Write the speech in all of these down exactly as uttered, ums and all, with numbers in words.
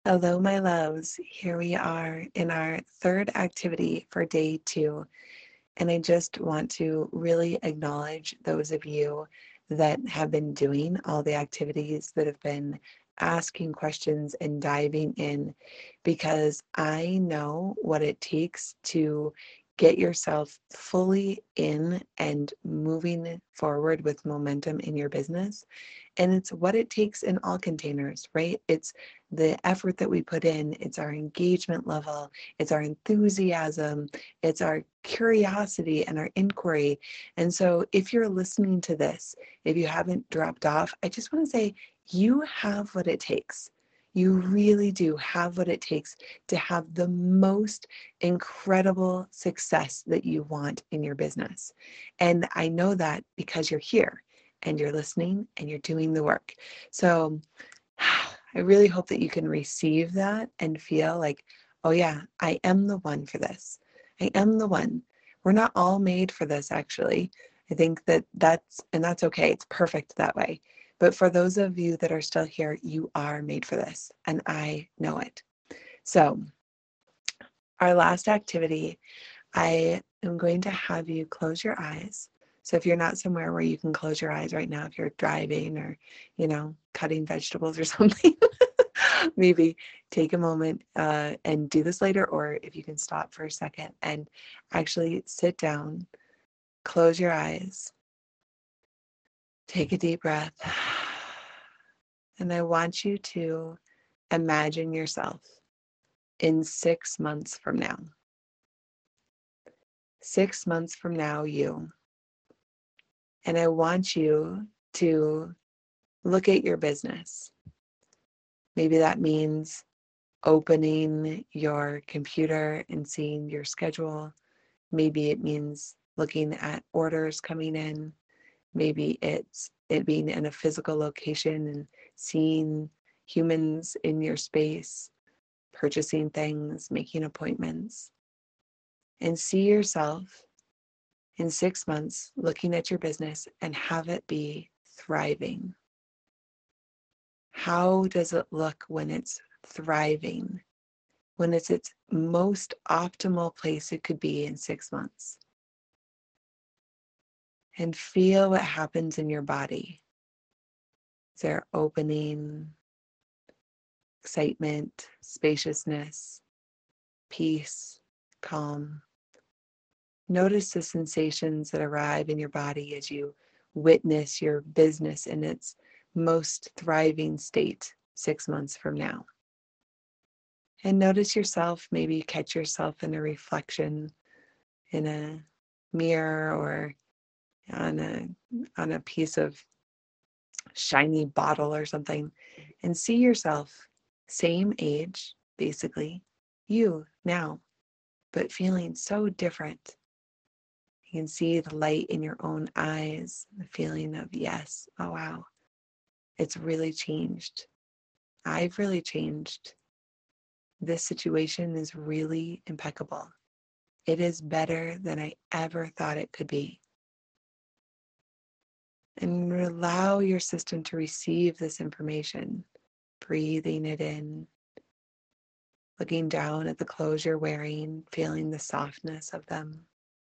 Hello, my loves. Here we are in our third activity for day two. And I just want to really acknowledge those of you that have been doing all the activities, that have been asking questions and diving in, because I know what it takes to get yourself fully in and moving forward with momentum in your business. And it's what it takes in all containers, right? It's the effort that we put in, it's our engagement level, it's our enthusiasm, it's our curiosity and our inquiry. And so, if you're listening to this, if you haven't dropped off, I just want to say you have what it takes. You really do have what it takes to have the most incredible success that you want in your business. And I know that because you're here and you're listening and you're doing the work. So I really hope that you can receive that and feel like, oh, yeah, I am the one for this. I am the one. We're not all made for this, actually. I think that that's, and that's okay. It's perfect that way. But for those of you that are still here, you are made for this, and I know it. So, our last activity, I am going to have you close your eyes. So if you're not somewhere where you can close your eyes right now, if you're driving or, you know, cutting vegetables or something, maybe take a moment uh, and do this later. Or if you can stop for a second and actually sit down, close your eyes, take a deep breath. And I want you to imagine yourself in six months from now. Six months from now, you. And I want you to look at your business. Maybe that means opening your computer and seeing your schedule. Maybe it means looking at orders coming in. Maybe it's it being in a physical location and seeing humans in your space, purchasing things, making appointments. And see yourself in six months looking at your business and have it be thriving. How does it look when it's thriving? When it's its most optimal place it could be in six months? And feel what happens in your body. Is there opening, excitement, spaciousness, peace, calm? Notice the sensations that arrive in your body as you witness your business in its most thriving state six months from now. And notice yourself, maybe you catch yourself in a reflection in a mirror or on a on a piece of shiny bottle or something, and see yourself same age, basically, you now, but feeling so different. You can see the light in your own eyes, the feeling of yes, oh wow, it's really changed. I've really changed. This situation is really impeccable. It is better than I ever thought it could be. And allow your system to receive this information, breathing it in, looking down at the clothes you're wearing, feeling the softness of them.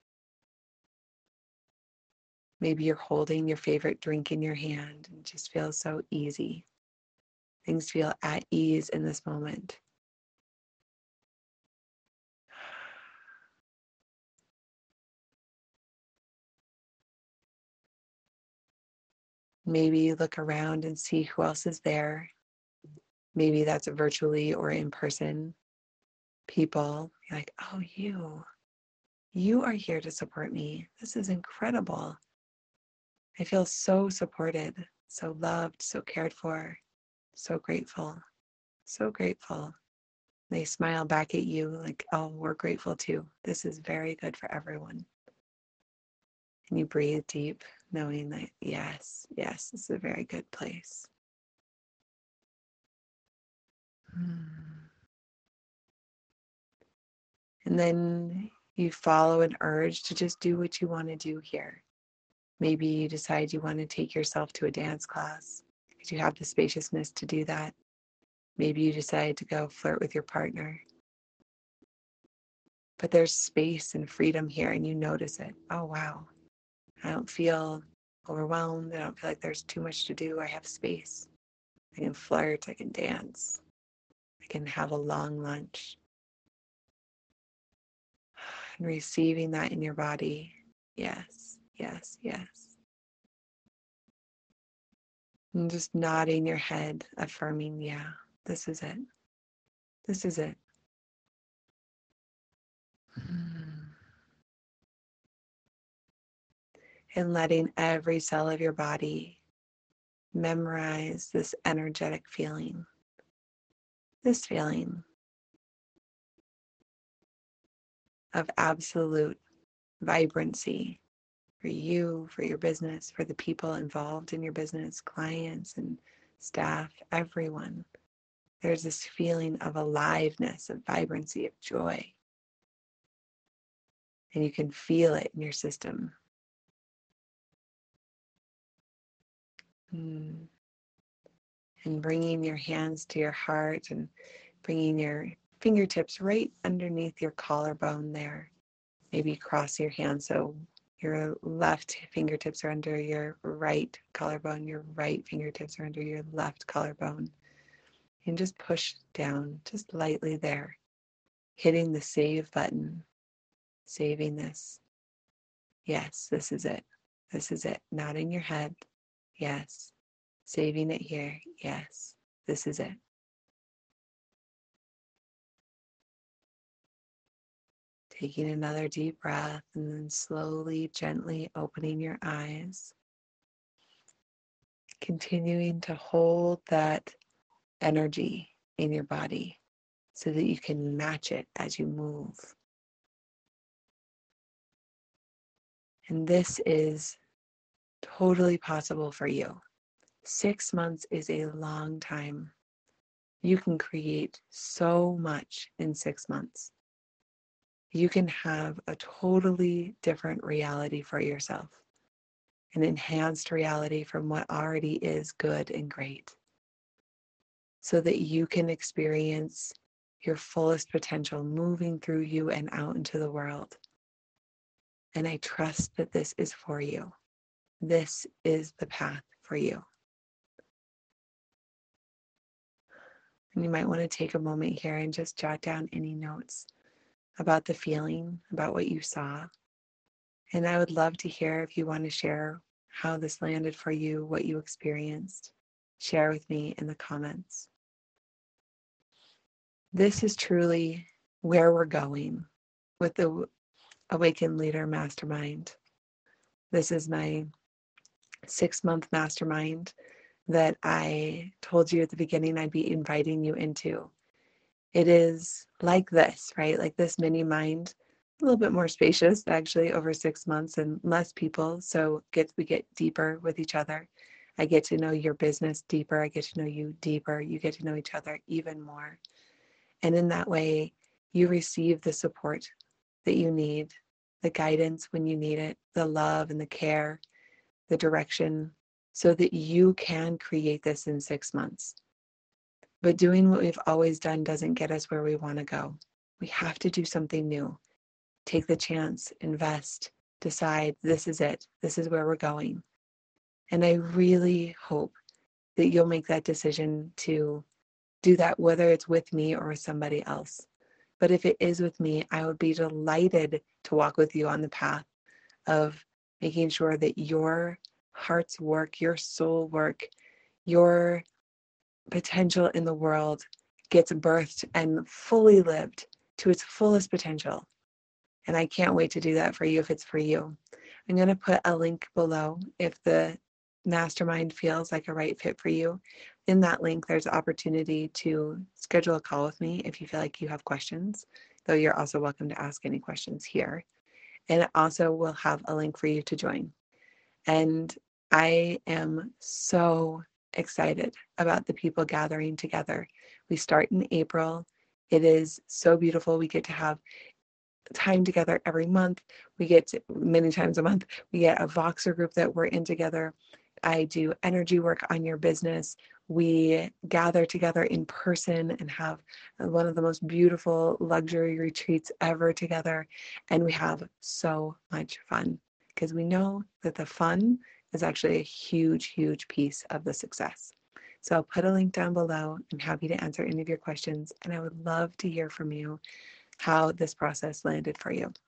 Maybe you're holding your favorite drink in your hand and it just feels so easy. Things feel at ease in this moment. Maybe you look around and see who else is there. Maybe that's virtually or in person. People, you're like, oh, you, you are here to support me. This is incredible. I feel so supported, so loved, so cared for, so grateful, so grateful. They smile back at you like, oh, we're grateful too. This is very good for everyone. And you breathe deep, knowing that, yes, yes, this is a very good place. And then you follow an urge to just do what you want to do here. Maybe you decide you want to take yourself to a dance class because you have the spaciousness to do that. Maybe you decide to go flirt with your partner. But there's space and freedom here, and you notice it. Oh, wow. I don't feel overwhelmed. I don't feel like there's too much to do. I have space. I can flirt. I can dance. I can have a long lunch. And receiving that in your body. Yes, yes, yes. And just nodding your head, affirming, yeah, this is it. This is it. And letting every cell of your body memorize this energetic feeling. This feeling of absolute vibrancy for you, for your business, for the people involved in your business, clients and staff, everyone. There's this feeling of aliveness, of vibrancy, of joy. And you can feel it in your system. Mm. And bringing your hands to your heart and bringing your fingertips right underneath your collarbone there. Maybe cross your hands so your left fingertips are under your right collarbone, your right fingertips are under your left collarbone. And just push down, just lightly there, hitting the save button, saving this. Yes, this is it. This is it. Nodding your head. Yes. Saving it here. Yes, this is it. Taking another deep breath and then slowly, gently opening your eyes. Continuing to hold that energy in your body so that you can match it as you move. And this is totally possible for you. Six months is a long time. You can create so much in six months. You can have a totally different reality for yourself, an enhanced reality from what already is good and great, so that you can experience your fullest potential moving through you and out into the world. And I trust that this is for you. This is the path for you. And you might want to take a moment here and just jot down any notes about the feeling, about what you saw. And I would love to hear if you want to share how this landed for you, what you experienced. Share with me in the comments. This is truly where we're going with the Awakened Leader Mastermind. This is my six-month mastermind that I told you at the beginning I'd be inviting you into. It is like this, right? Like this mini mind, a little bit more spacious actually over six months and less people. So get we get deeper with each other. I get to know your business deeper. I get to know you deeper. You get to know each other even more. And in that way, you receive the support that you need, the guidance when you need it, the love and the care, the direction, so that you can create this in six months. But doing what we've always done doesn't get us where we want to go. We have to do something new. Take the chance, invest, decide this is it. This is where we're going. And I really hope that you'll make that decision to do that, whether it's with me or with somebody else. But if it is with me, I would be delighted to walk with you on the path of making sure that your heart's work, your soul work, your potential in the world gets birthed and fully lived to its fullest potential. And I can't wait to do that for you if it's for you. I'm going to put a link below if the mastermind feels like a right fit for you. In that link, there's opportunity to schedule a call with me if you feel like you have questions, though you're also welcome to ask any questions here. And it also will have a link for you to join. And I am so excited about the people gathering together. We start in April. It is so beautiful. We get to have time together every month. We get to, many times a month. We get a Voxer group that we're in together. I do energy work on your business. We gather together in person and have one of the most beautiful luxury retreats ever together. And we have so much fun because we know that the fun is actually a huge, huge piece of the success. So I'll put a link down below. I'm happy to answer any of your questions. And I would love to hear from you how this process landed for you.